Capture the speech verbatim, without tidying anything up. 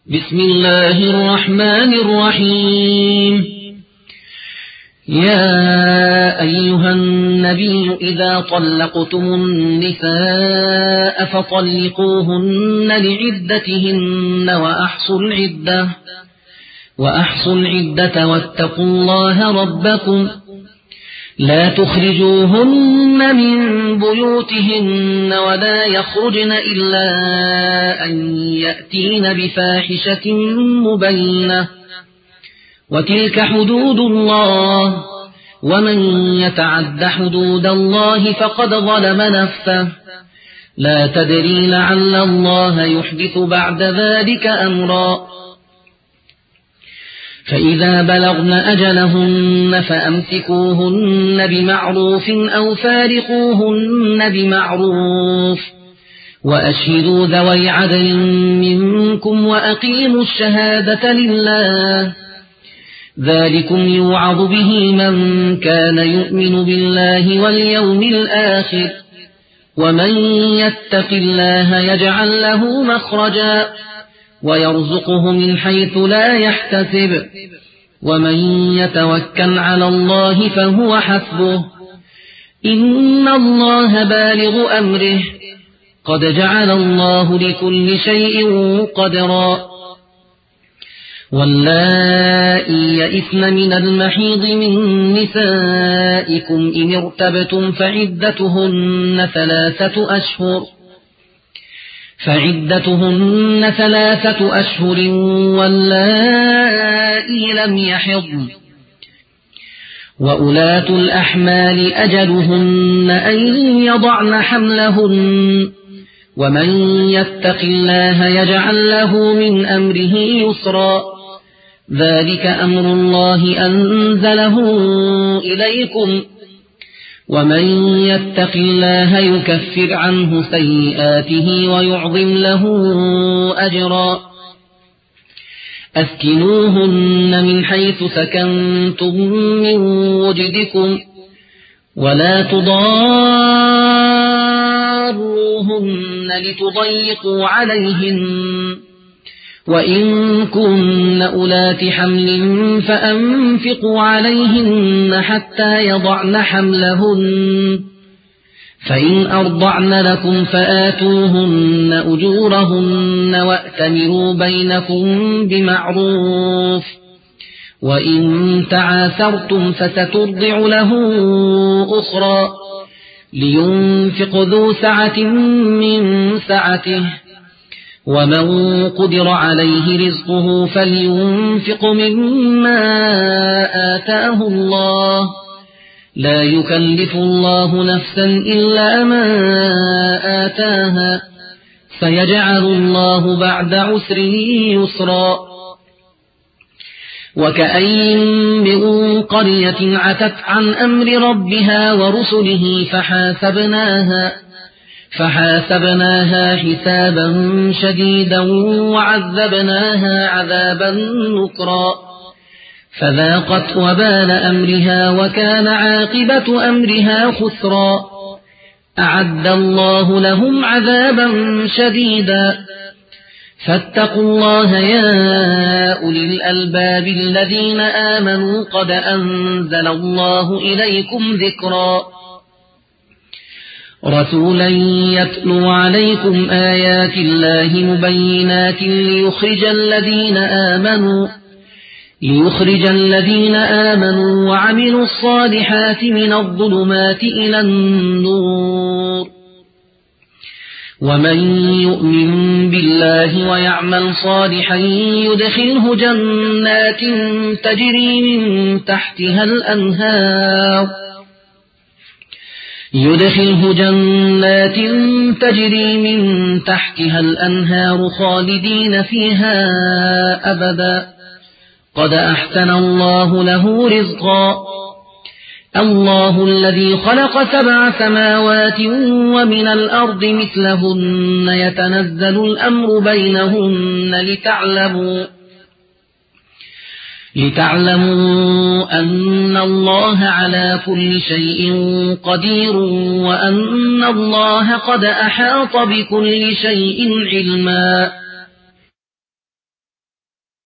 بسم الله الرحمن الرحيم. يا أيها النبي إذا طلقتم النساء فطلقوهن لعدتهن وأحصوا العدة وأحصوا العدة واتقوا الله ربكم لا تخرجوهن من بيوتهن ولا يخرجن إلا أن يأتين بفاحشة مبينة وتلك حدود الله ومن يتعد حدود الله فقد ظلم نفسه لا تدري لعل الله يحدث بعد ذلك أمرا. فإذا بلغن أجلهن فأمسكوهن بمعروف أو فارقوهن بمعروف وأشهدوا ذوي عدل منكم وأقيموا الشهادة لله ذلكم يوعظ به من كان يؤمن بالله واليوم الآخر ومن يتق الله يجعل له مخرجا ويرزقه من حيث لا يحتسب ومن يتوكل على الله فهو حسبه إن الله بالغ أمره قد جعل الله لكل شيء قدرا. واللائي يئسن من المحيض من نسائكم إن ارتبتم فعدتهن ثلاثة أشهر فعدتهن ثلاثة أشهر واللائي لم يحضن وأولاة الأحمال أجلهن أن يضعن حملهن ومن يتق الله يجعل له من أمره يسرا ذلك أمر الله أنزله إليكم ومن يتق الله يكفر عنه سيئاته ويعظم له أجرا. أسكنوهن من حيث سكنتم من وجدكم ولا تضاروهن لتضيقوا عليهن وإن كن أولات حمل فأنفقوا عليهن حتى يضعن حملهن فإن أرضعن لكم فآتوهن أجورهن وأتمروا بينكم بمعروف وإن تعاثرتم فسترضع له أخرى لينفق ذو سعة من سعته ومن قدر عليه رزقه فلينفق مما آتاه الله لا يكلف الله نفسا إلا ما آتاها سيجعل الله بعد عسر يسرا. وكأين من قرية عتت عن أمر ربها ورسله فحاسبناها فحاسبناها حسابا شديدا وعذبناها عذابا نكرا فذاقت وبال أمرها وكان عاقبة أمرها خسرا. أعد الله لهم عذابا شديدا فاتقوا الله يا أولي الألباب الذين آمنوا قد أنزل الله إليكم ذكرا رسولا يتلو عليكم آيات الله مبينات ليخرج الذين آمنوا ليخرج الذين آمنوا وعملوا الصالحات من الظلمات إلى النور ومن يؤمن بالله ويعمل صالحا يدخله جنات تجري من تحتها الأنهار يدخله جنات تجري من تحتها الأنهار خالدين فيها أبدا قد أحسن الله له رزقا. الله الذي خلق سبع سماوات ومن الأرض مثلهن يتنزل الأمر بينهن لتعلموا لتعلموا أن الله على كل شيء قدير وأن الله قد أحاط بكل شيء علما.